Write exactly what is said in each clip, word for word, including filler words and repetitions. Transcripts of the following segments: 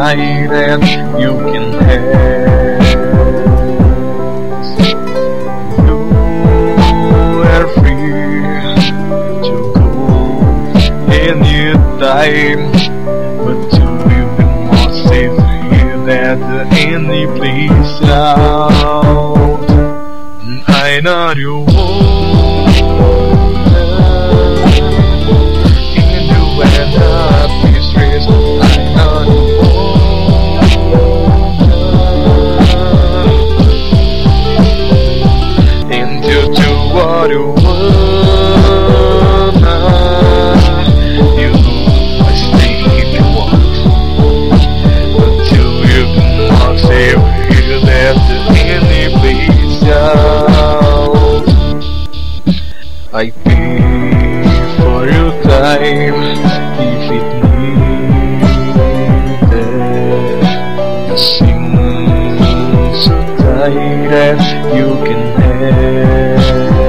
die that you can have. You are free to go any time, but you will be more safe here than any place out. I know you won't, and you will not be stressed. I know you won't, and you do what you wanna. You must stay if you want, until you can not say here that any place out. I pay for your time if it needed. Sing so tight that you can have.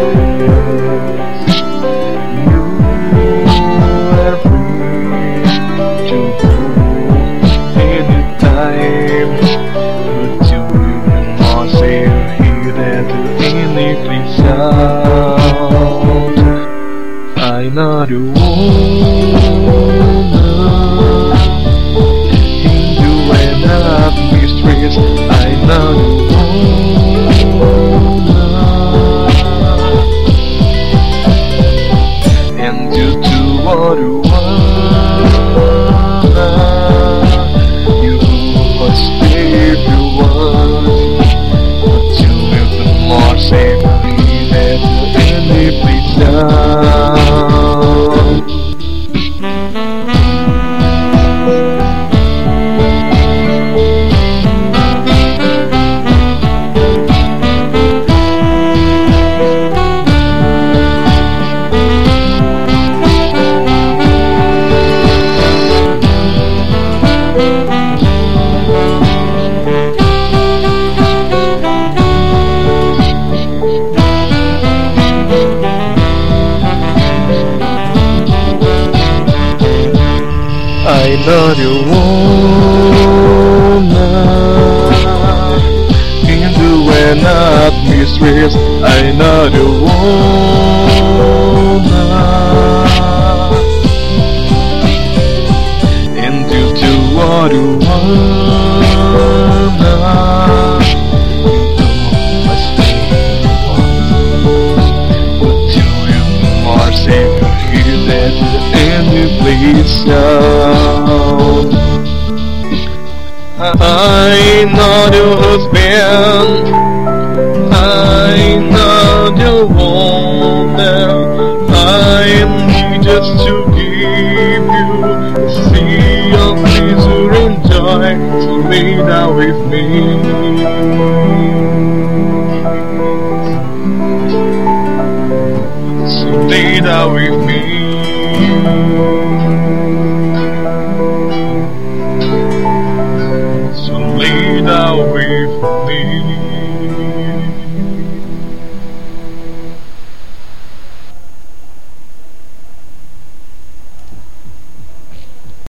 You are free to go anytime, but you will not say here that any place out. I know you wanna, and you will not be stressed. I know you wanna, and you do what you wanna. You must stay if you want, but you will be more safe than any place out. I know you wanna, and you will not be stressed. I know you wanna, and you do what you wanna. You must stay but you will more safe here than any place out. I know your husband, I know your woman. I need just to give you a sea of pleasure and joy, so lay down with me. So lay down with me.